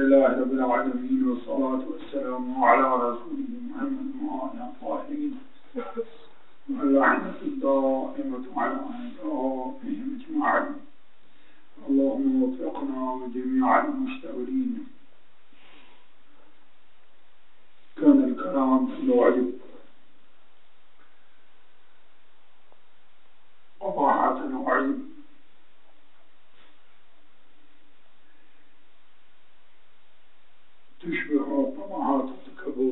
لله رب العالمين والصلاة والسلام على رسوله محمد وعلى الطاهرين اللعنة الدائمة على أعدائهم أجمعين. اللهم وفقنا وجميع المشتغلين. كان الكلام في الوعد وضاعة الوعد تشبه طمعات التكبر،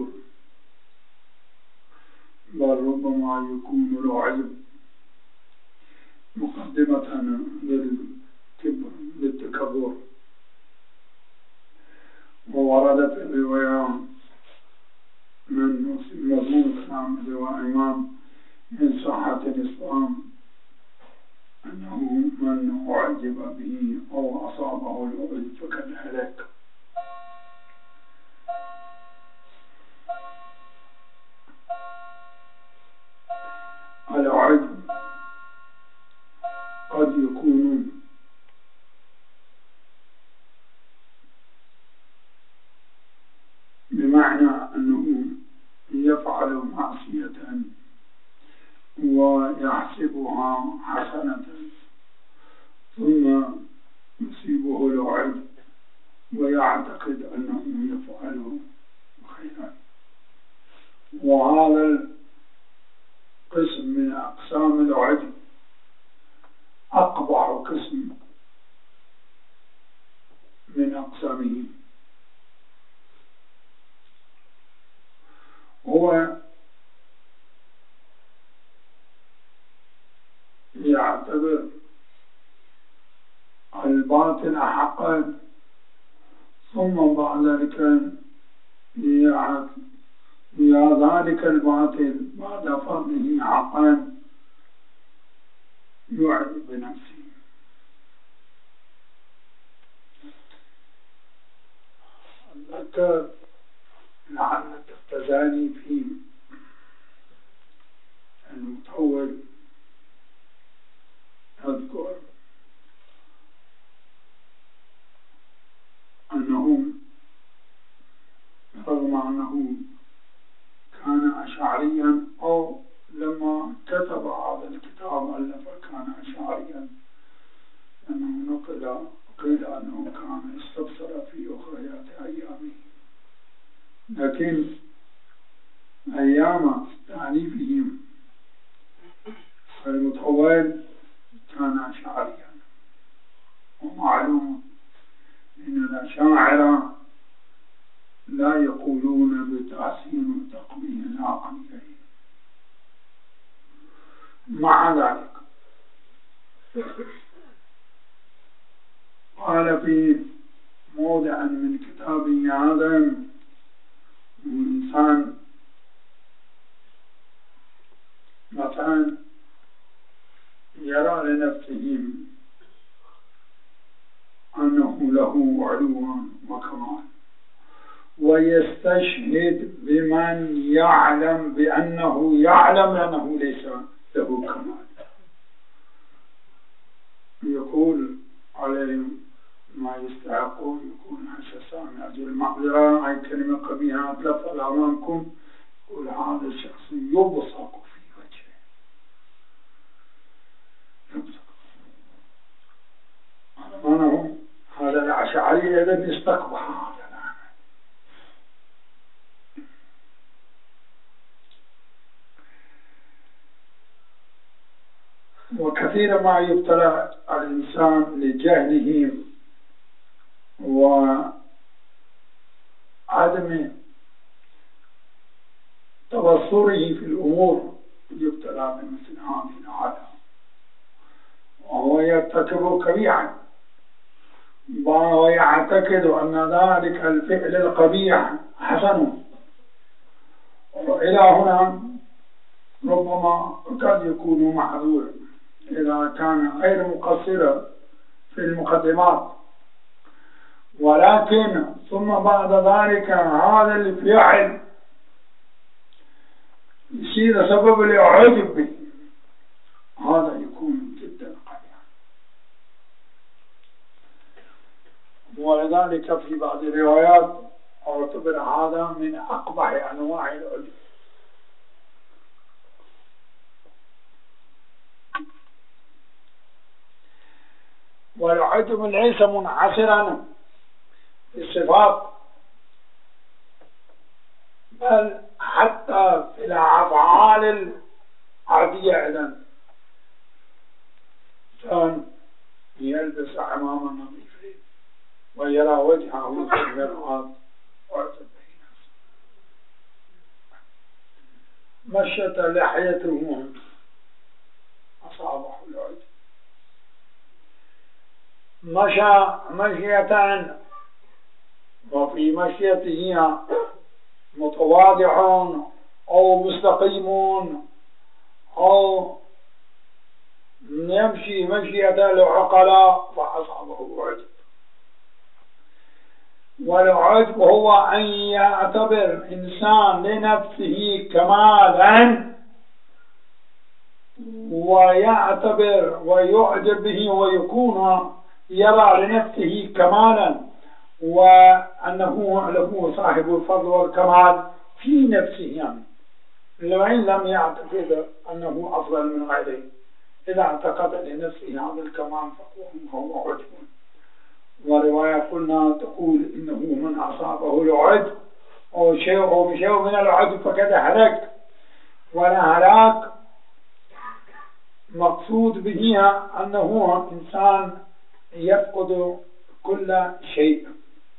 بل ربما يكون الوعد مقدمة للتكبر. وورد في الرواية من مضمون كلام الإمام من صحة الإسلام أنه من أعجب به أو أصابه العجب فقد هلك. العجب قد يكون بمعنى أنه يفعل معصية ويحسبها حسنة ثم يصيبه العجب ويعتقد أنه يفعل خيرا. وهذا قسم من أقسام العجب أقبح قسم من أقسامه، هو يعتبر الباطل حقا ثم بعد ذلك ذلك الباطل بعد فرضه حقا يعجب بنفسه. أذكر لعلك التزاني في المطول أذكر أنهم رغم أنه كان أشعريا أو لما كتب هذا الكتاب ألف كان أشعريا، لأنه قيل أنه كان استبصر في أخريات أيامه، لكن أيام تأليفهم المطول كان أشعريا. ومعلوم أن الأشاعرة لا يقولون بتحسين وتقبيح العقليين. مع ذلك قال في موضع من كتابه هذا: الإنسان مثلا يرى لنفسه أنه له علو وكمال ويستشهد بمن يعلم بأنه يعلم أنه ليس له كمال، يقول عليهم ما يستحقون، يكون حساسا من أجل المعذرة. أي كلمة قبيحة أتلفظ أمامكم، يقول هذا الشخص يبصق في وجهه، يبصق. هذا الأشعري إذن يستقبح هذا العمل. وكثيرا ما يبتلى الإنسان لجهله وعدم تبصره في الأمور، يبتلى بمثل هذه العادة وهو يرتكب قبيحا ويعتقد أن ذلك الفعل القبيح حسن. وإلى هنا ربما قد يكون معذور إذا كان غير مقصر في المقدمات، ولكن ثم بعد ذلك هذا الفعل يصير سبب الإعجاب به، هذا يكون جدا قبيح. ولذلك في بعض الروايات اعتبر هذا من أقبح أنواع العجب. والعجب ليس منحصرا في الصفات، بل حتى في الأفعال العادية أيضا. كان يلبس عماما نظيفين ويرى وجهه في المرآة وعجب به نفسه. مشت لحيته أصابه العجب. مشى مشية وفي مشيته متواضعون أو مستقيمون أو يمشي مشية العقلاء فأصابه العجب. والعجب هو أن يعتبر إنسان لنفسه كمالا ويعتبر ويعجب به ويكون يرى لنفسه كمالا وأنه له صاحب الفضل والكمال في نفسه، يعني وإن لم يعتقد أنه أفضل من غيره. إذا اعتقد لنفسه هذا الكمال فهو عجب. ورواية قلنا تقول إنه من أصابه العجب أو شيء من العجب فقد هلك. والهلاك مقصود به أنه إنسان يفقد كل شيء،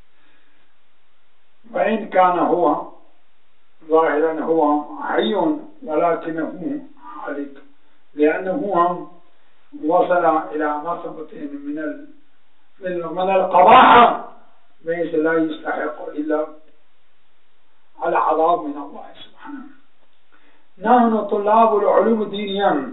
وإن كان هو ظاهرا هو حي ولكنه هالك، لأنه وصل إلى مرتبة من القباحة ليس لا يستحق إلا العذاب من الله سبحانه. نحن طلاب العلوم الدينية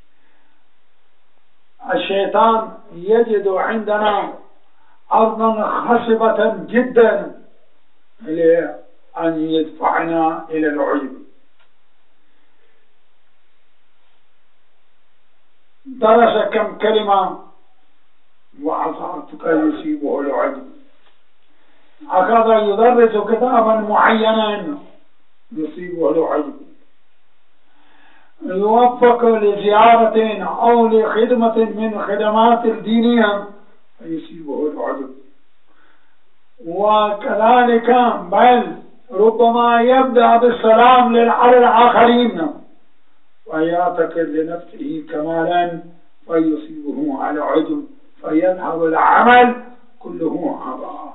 الشيطان يجد عندنا أرضا خصبة جدا لأن يدفعنا إلى العجب. درس كم كلمة وعصاتك يصيبه العجب. أخذ يدرس كتابا معينا يصيبه العجب. يوفق لزيارة أو لخدمة من خدمات الدينية فيصيبه العجب. وكذلك بل ربما يبدأ بالسلام على الآخرين ويعتقد لنفسه كمالا فيصيبه على عجب فيذهب العمل كله هباء.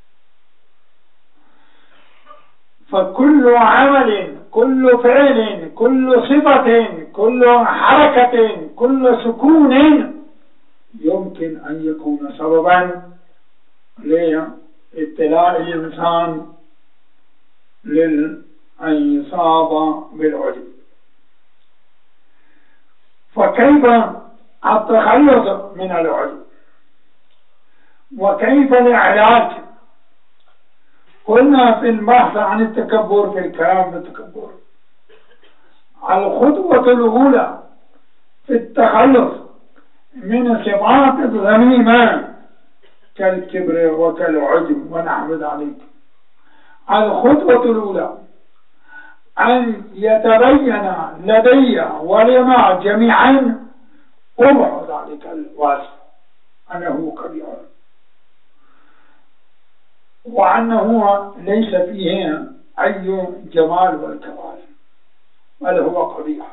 فكل عمل كل فعل كل صفة كل حركة كل سكون يمكن أن يكون سببا لابتلاء الإنسان أن يصاب بالعجب. فكيف التخلص من العجب وكيف العلاج؟ قلنا في البحث عن التكبر في الكلام بالتكبر الخطوة الأولى في التخلص من الصفات الذميمة كالكبر وكالعجب ونحو ذلك. الخطوة الأولى أن يتبين لدي ولنا جميعا قبح ذلك الوصف أنه قبيح وأنه ليس فيه أي جمال والكمال بل هو قبيح.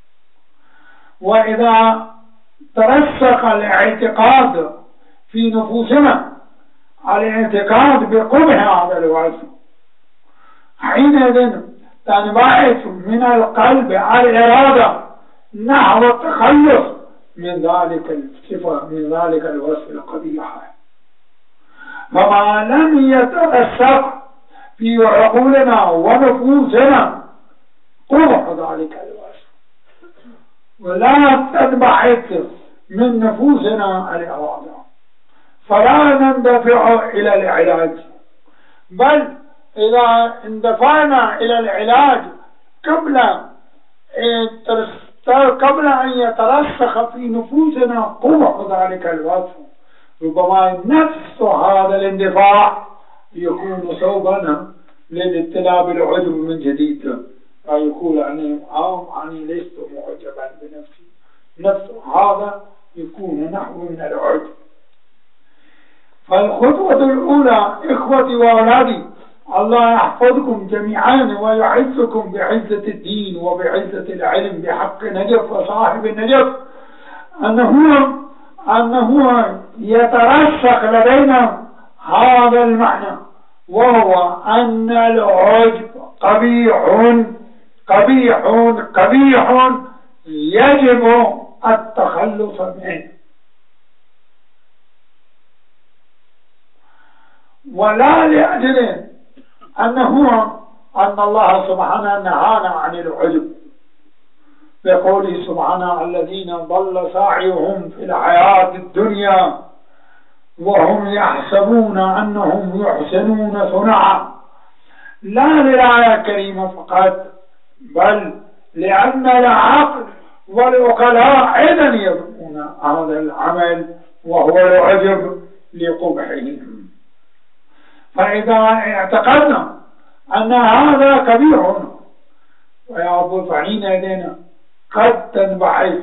وإذا ترسخ الاعتقاد في نفوسنا الاعتقاد بقبح هذا الوصف حينئذ تنبعث من القلب الإرادة نحو التخلص من ذلك الصفة من ذلك الوصف القبيح. فما لم يترسخ في عقولنا ونفوسنا قبح ذلك الوصف ولا تنبعث من نفوسنا الإرادة فلا نندفع إلى العلاج. بل إذا اندفعنا إلى العلاج قبل أن يترسخ في نفوسنا قبح ذلك الوصف ربما نفس هذا الاندفاع يكون سببا للابتلاء بالعجب من جديد، فيقول أني لست معجبا بنفسي، نفس هذا يكون نحو من العجب. فالخطوة الأولى إخوتي وأولادي، الله يحفظكم جميعا ويعزكم بعزة الدين وبعزة العلم بحق نجف وصاحب النجف، أنه يترسخ لدينا هذا المعنى، وهو أن العجب قبيح قبيح قبيح يجب التخلص منه، ولا لأجل أن الله سبحانه نهانا عن العجب بقوله سبحانه الذين ضل سعيهم في الحياة الدنيا وهم يحسبون أنهم يحسنون صنعا، لا للآية الكريمة فقط، بل لأن العقل والعقلاء أيضا يظنون هذا العمل وهو العجب لقبحهم. فإذا اعتقدنا أن هذا كبير ويعبد فحينئذ قد تنبعث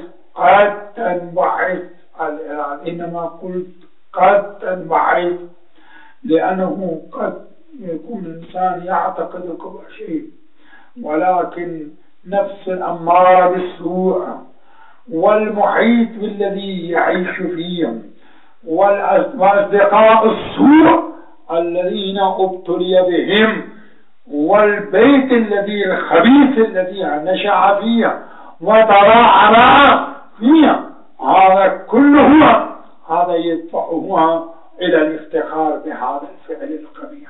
الإرادة، إنما قلت قد تنبعث لأنه قد يكون الإنسان يعتقد كل شيء، ولكن نفس الأمارة بالسوء والمحيط بالذي يعيش فيه وأصدقاء السوء الذين ابتلي بهم والبيت الذي الخبيث الذي نشأ فيه وترعرع فيه، هذا كله هذا يدفعه إلى الافتخار بهذا الفعل القبيح.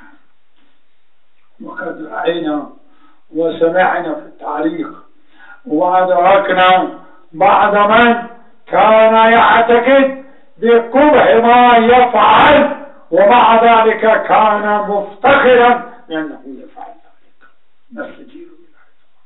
وقد رأينا وسمعنا في التاريخ وأدركنا بعض من كان يعتقد بقبح ما يفعل ومع ذلك كان مفتخرا لأنه يفعل ذلك، نستجير بالله.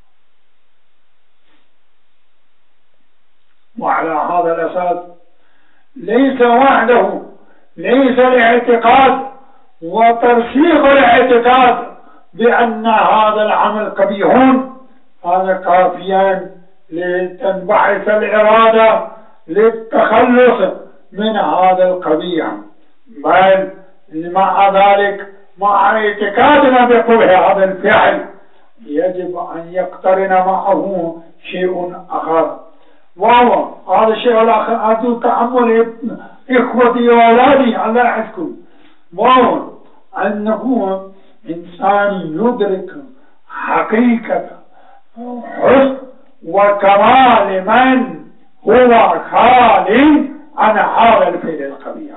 وعلى هذا الأساس ليس وحده، ليس الاعتقاد وترسيخ الاعتقاد بأن هذا العمل قبيح هذا كافيا لتنبعث الإرادة للتخلص من هذا القبيح، بل مع ذلك مع اعتقادنا بقبح هذا الفعل يجب أن يقترن معه شيء آخر، وهو هذا الشيء الآخر أرجو تأمل إخوتي وأولادي الله يحفظكم، وهو أنه إنسان يدرك حقيقة حسن وكمال من هو خال عن هذا الفعل القبيح.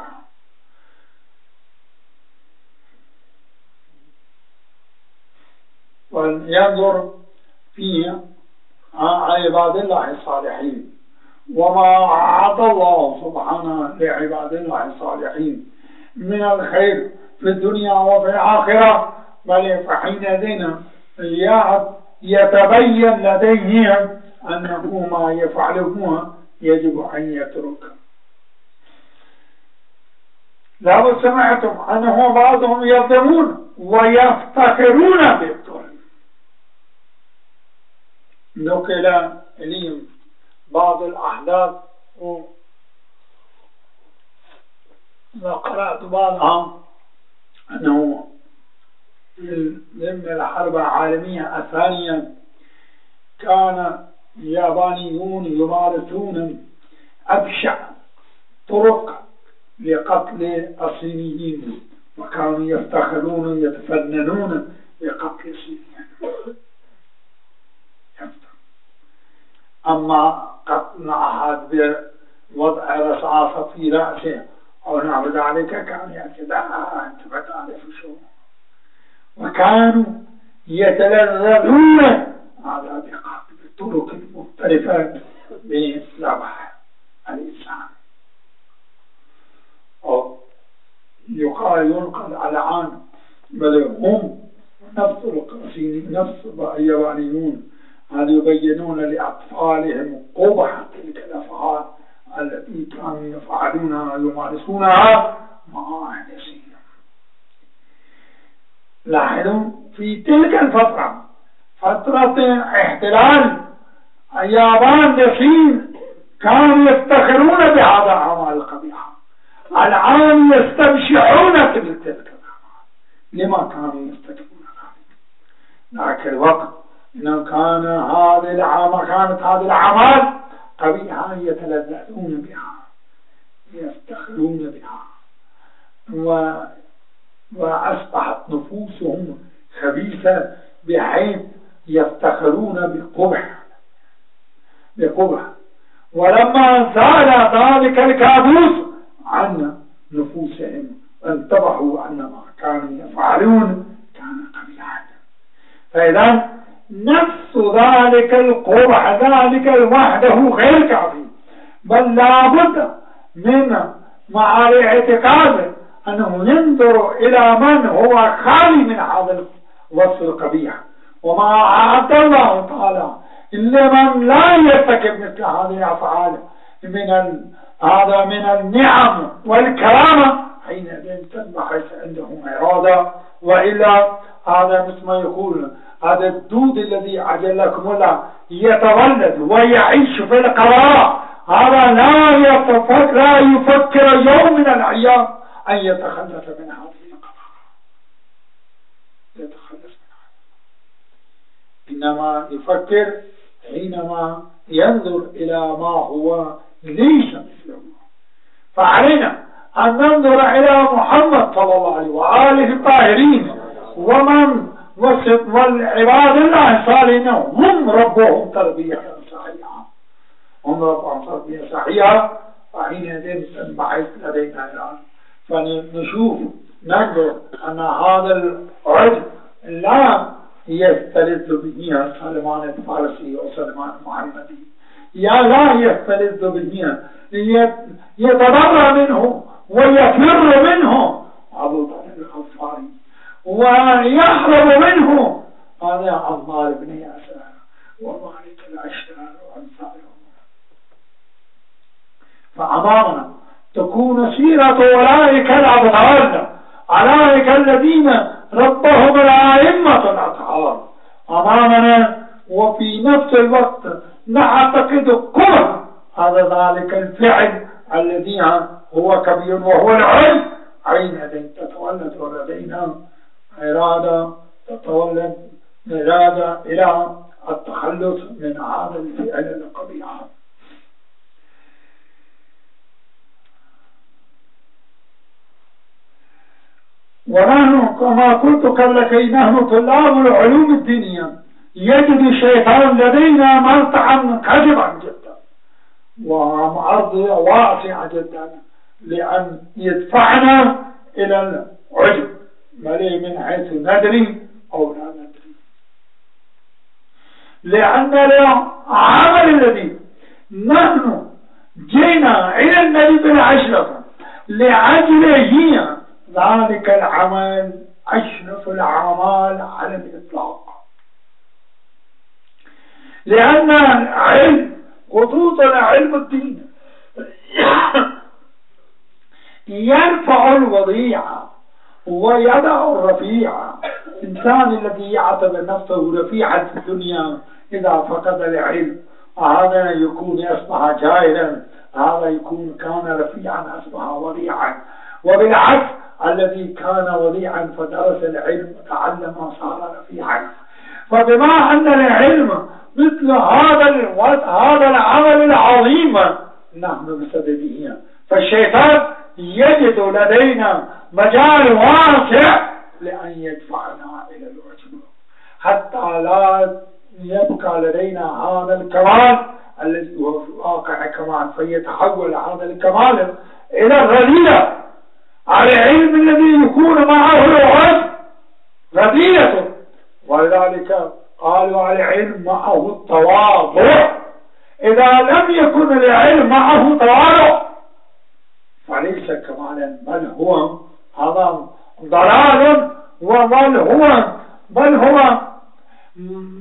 ولينظر في عباد الله الصالحين وما أعطى الله سبحانه لعباد الله الصالحين من الخير في الدنيا وفي الآخرة، بل فحينئذ يتبين لديهم أنه ما يفعله يجب أن يترك. لو سمعتم أنه بعضهم يظلمون ويفتخرون بالظلم. نقل إليهم بعض الأحداث وقرأت بعضها أنه ضمن الحرب العالمية الثانية كان اليابانيون يمارسون أبشع طرق لقتل الصينيين، وكانوا يفتخرون يتفننون بقتل الصينيين. أما قتل أحد بوضع رصاصة في رأسه أو نحو ذلك كان يعتقد أنت بتعرف شو، وكانوا يتلذذون على بقتل الطرق المختلفة بذبح الإنسان. أو ينقل على عن بل هم نفس القاسين نفس اليابانيون هذا يبينون لأطفالهم قبح تلك الأفعال التي كانوا يفعلونها ويمارسونها مع أهل. لاحظوا في تلك الفترة، فترة احتلال اليابان للصين، كانوا يفتخرون بهذا الأعمال القبيحة. الآن يستبشعون في تلك الأعمال. لما كانوا يستكبرون ذلك؟ ذاك الوقت إنه كانت هذه الأعمال قبيحة، يتلذذون بها، يفتخرون بها، وأصبحت نفوسهم خبيثة بحيث يفتخرون بقبح. ولما زال ذلك الكابوس عن نفوسهم انتبهوا أن ما كانوا يفعلون كان قبيحا. فإذا نفس ذلك القبح، ذلك وحده غير كافي، بل لابد من مع الاعتقاد أنه ينظر إلى من هو خالي من هذا الوصف القبيح، وما أعد الله تعالى لمن لا يرتكب مثل هذه الأفعال هذا من النعم والكرامة، حينئذ تنبعث عندهم إرادة. وإلا هذا مثل ما يقول هذا الدود الذي عجلكم الله يتولد ويعيش في القرار، هذا لا يفكر يوم من الأيام أن يتخلص من هذه القرار، يتخلص منها، إنما يفكر حينما ينظر إلى ما هو ليس مثله. فعلينا أن ننظر إلى محمد صلى الله عليه وآله الطاهرين والعباد الله الصالحين، هم ربهم تربية صحيحة، فحينئذ تنبعث لدينا الآن فنشوف ننظر أن هذا العجب لا يستلذ به سلمان الفارسي وسلمان المحمدي، لا يستلذ به، يتبرأ منه ويفر منه أبو بكر الغفاري، ويهرب منه هذا عمار بن ياسر ومالك الأشتار وأمثالهم. فأمامنا تكون سيرة أولئك الأبطال، أولئك الذين ربهم الأئمة الأطهار أمامنا، وفي نفس الوقت نعتقد قبح هذا ذلك الفعل الذي هو كبير وهو العلم. حينئذ تتولد لدينا إرادة إلى التخلص من هذا الفعل القبيح. ونحن كما قلت لكي نحن طلاب العلوم الدينية يجد الشيطان لدينا مرتعا كذبا جدا ومعرض واسعة جدا لأن يدفعنا إلى العجب مليء من حيث ندري أو لا ندري، لأن العمل الذي نحن جينا إلى النبي بالعشرة لأجله ذلك العمل أشرف الأعمال على الإطلاق، لأن العلم خصوصا علم الدين يرفع الوضيعة ويدع الرفيعة. الإنسان الذي يعتبر نفسه رفيعا في الدنيا إذا فقد العلم هذا يكون أصبح جاهلا، هذا يكون كان رفيعا أصبح وضيعا، وبالعكس الذي كان وضيعا فدرس العلم وتعلم صار رفيعا. فبما أن العلم مثل هذا العمل العظيم نحن بسببه، فالشيطان يجد لدينا مجال واسع لأن يدفعنا إلى العجب حتى لا يبقى لدينا هذا الكمال الذي هو في الواقع كمال، فيتحول هذا الكمال إلى الرذيلة. على العلم الذي يكون معه العجب رذيلة، ولذلك قالوا على العلم معه التواضع. إذا لم يكن العلم معه تواضع فليس كمالا، بل هو هذا ضلال، بل هو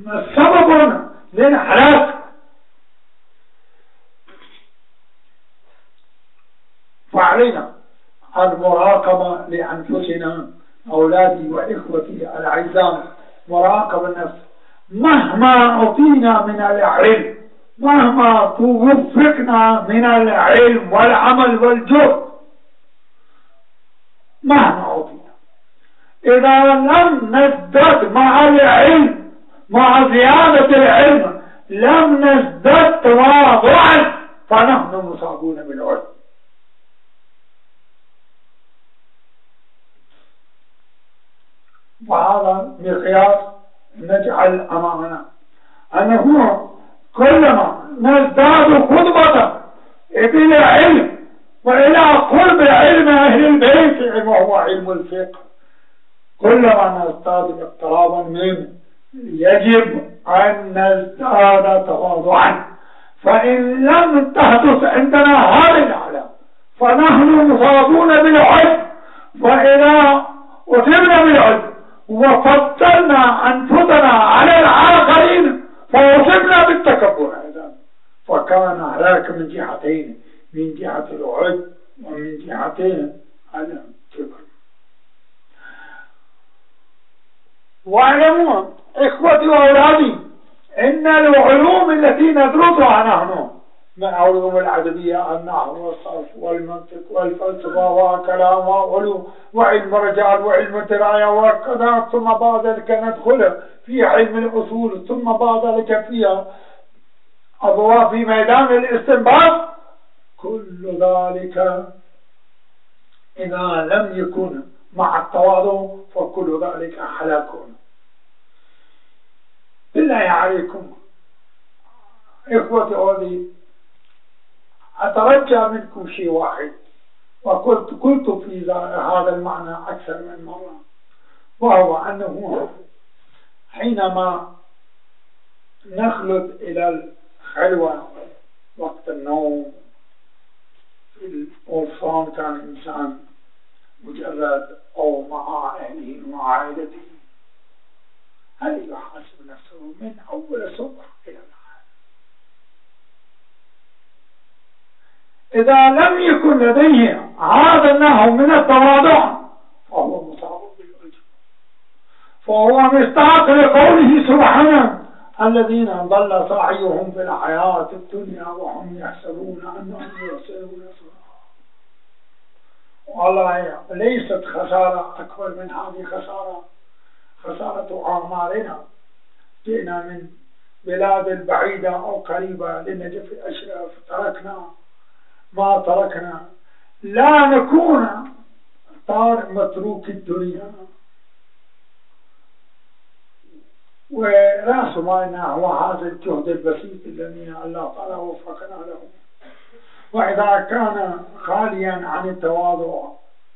سبب للحلاك. فعلينا المراقبة لأنفسنا. أولادي وإخوتي الأعزاء، مراقبة النفس. مهما أعطينا من العلم، مهما توفقنا من العلم والعمل والجهد، مهما أعطينا، إذا لم نزدد مع العلم، مع زيادة العلم، لم نزدد تواضعا، فنحن مصابون بالعلم. وهذا مقياس نجعل أمامنا، أنه كلما نزداد قربة إلى علم وإلى قرب علم أهل البيت وهو علم الفقه، كلما نزداد اقترابا منه، يجب أن نزداد تواضعا. فإن لم تحدث عندنا هذه الحالة فنحن مصابون بالعلم، وإذا أتمنا بالعلم وفضلنا أنفسنا على الآخرين فوصلنا بالتكبر أيضا، فكان هلاك من جهتين، من جهة العجب ومن جهتين الكبر. واعلموا إخوتي وأولادي إن العلوم التي ندرسها نحن من علوم الأدبية، النحو والصرف والمنطق والفلسفة وكلام وعلم الرجال وعلم الدراية وكذا، ثم بعد ذلك ندخل في علم الأصول، ثم بعد ذلك فيها أبواب في ميدان الاستنباط. كل ذلك إذا لم يكن مع التواضع فكل ذلك هلاك. بالله عليكم إخوتي أولي، أترجى منكم شيء واحد، وقلت في هذا المعنى أكثر من مرة، وهو أنه حينما نخلد إلى الخلوة وقت النوم في الغرفان، كان الإنسان مجرد أو مع أهله ومع عائلته، هل يحاسب نفسه من أول الصبح إلى الآخر؟ إذا لم يكن لديه هذا النوع من التواضع فهو مصاب بالعجب، فهو مصداق لقوله سبحانه: الذين ضل سعيهم في الحياة الدنيا وهم يحسبون أنهم يحسنون صنعا. والله ليست خسارة أكبر من هذه خسارة أعمارنا. جئنا من بلاد البعيدة أو قريبة لنجف الأشراف، تركنا ما تركنا، لا نكون متروك الدنيا. ورأس مالنا هو هذا الجهد البسيط الذي الله تعالى وفقنا له. وإذا كان خاليا عن التواضع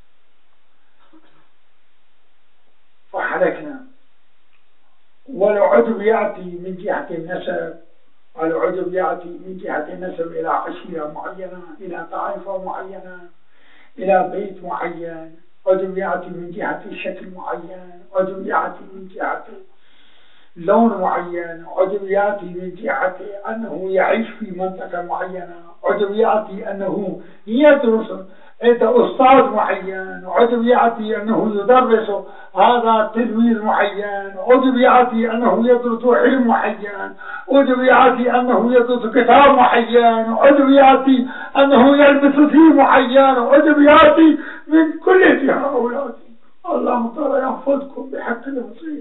فحلكنا. والعجب يأتي من جهة النسب، العجب يأتي من جهة النسب إلى عشيرة معينة، إلى طائفة معينة، إلى بيت معين. عجب يأتي من جهة شكل معين، عجب يأتي من جهة لون معين، عجب يأتي من جهة أنه يعيش في منطقة معينة، عجب يأتي أنه يدرس عند أستاذ معين، عجب يأتي أنه يدرس هذا تلميذ معين، عجب يأتي أنه يدرس علم معين، عجب يأتي أنه يدرس كتاب معين، عجب يأتي أنه يلبس فيه معين، عجب يأتي من كل جهة. أولادي الله تعالى يحفظكم بحق الوصية،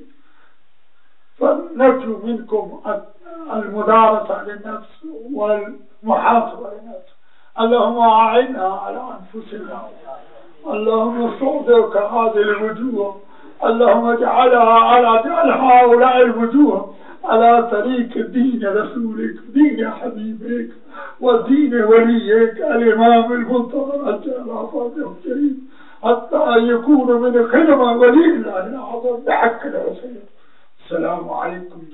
فنرجو منكم المدارسة للنفس والمحاسبة للنفس. اللهم أعنا على أنفسنا، اللهم استودعك هذه الوجوه، اللهم اجعل هؤلاء الوجوه على طريق دين رسولك، دين حبيبك، ودين وليك الإمام المنتظر الجلال فاطمة الشريف، حتى يكون من خدمة ولي الله الأعظم بحق الحسين. السلام عليكم